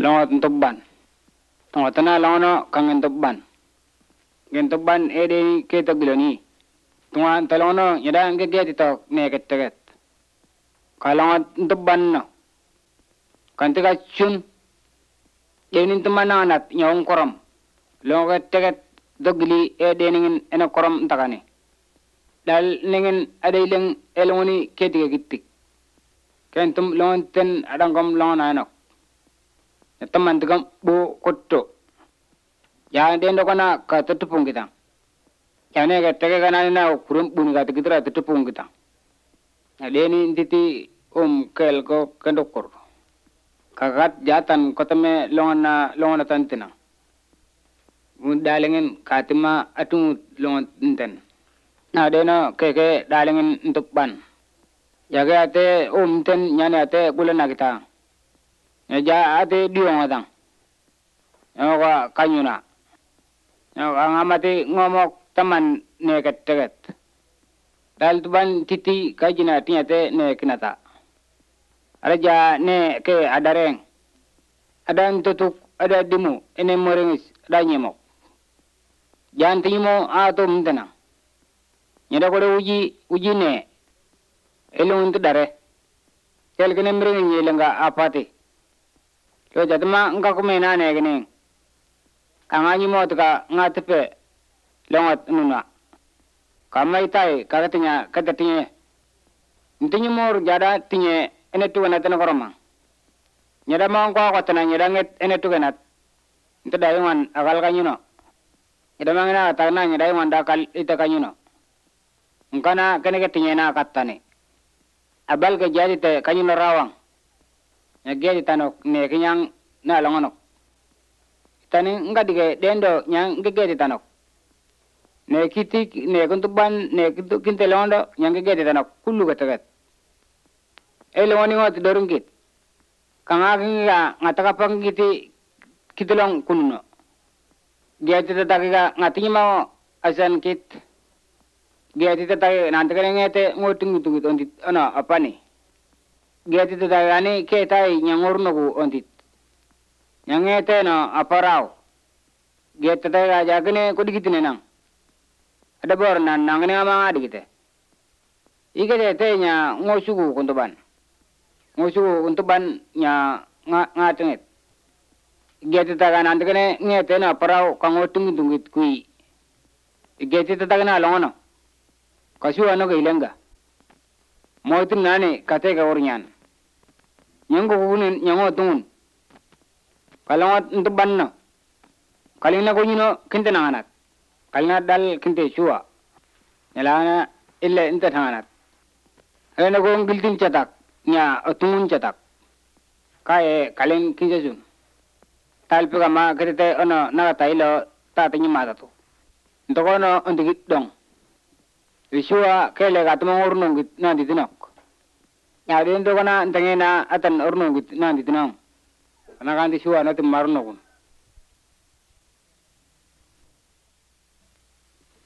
longot ntubban tona longono kang ntubban gentubban ede keto gloni tunga talono nyada ngegeti tok neget kalongot ntubban no kantika chun denin tumana anat nyong korom longot teget dogli ede ningin ena korom ntakane dal ningin adaileng elongoni ketige gittik kentum lonten adangom longona nok teman tegam bu kotto ya dendo kana ka tutupung kita ya ne ga tege kana na kurum bun ga tigitra tutupung kita ya deni titi kel ko kendokor kagat jatan kotame longana tantina mun dalengin katima atu lonten na deno keke dalengin untuk ban ya ga ate ten nyane ate gulana kita ja ate diong adang ko kanyuna ngamati ngomok taman neket teget dal tuban titi kajina tinyate ne kinata araja ne ke adareng adang tutuk ada dimu ene morengis ada nyemok jan timo ato mtena nyada ko uji ne elung tu dare kel kene mrengi nyelenga apati yo jatma ngka kumena ne gene kanganyi mo tuka ngatepe longot nuna kamai tai kagatinya katatinye ntinyi mor jada tinye ene tuana tena koroma nyada ma ngko ko tena nyada nget ene tuana ntada yungan akal kanyuno nyada mangena tagna nyada yungan dakal ita kanyuno ngkana kene ketinye na katane abal ke jadi te kanyuno rawang nyagedi tanok ne kinyang na longonok tani ngadige dendo nyang gegedi tanok ne kiti ne kuntuban ne kinte londo nyang gegedi tanok kullu gatagat elongoni ngot dorungkit kanga kinga ngataka pangiti kitolong kunno dia tetaga ngatingi mau asan kit dia tetaga nantakare ngete ngotung ondit ana apani dia tetaga ani ketai nyangurno ku ondit nyangete no aparau dia tetaga jagene kudigitine nang ada bor nan nangane ama adigite igete tenya ngosugu kuntuban nya ngatenget dia tetaga nantakane ngete no aparau kangotung tungit kui dia tetaga na longono kasu ano gailenga moitin nane katega ornyan nyango kunin nyango tungun kalongot ntubanno kalina ko nyino kinte nanganak kalina dal kinte chua nyalana ille inte nanganak ana ko ngiltin cetak nya tungun cetak kae kalen kinjesun talpega ma kete ono naga tailo tatanyi matatu ntokono ondigit dong Isua kele gatmo ornong nandi tinok ya dendo kana ntengena atan ornong nandi tinong ana kanti suwa natim marno kun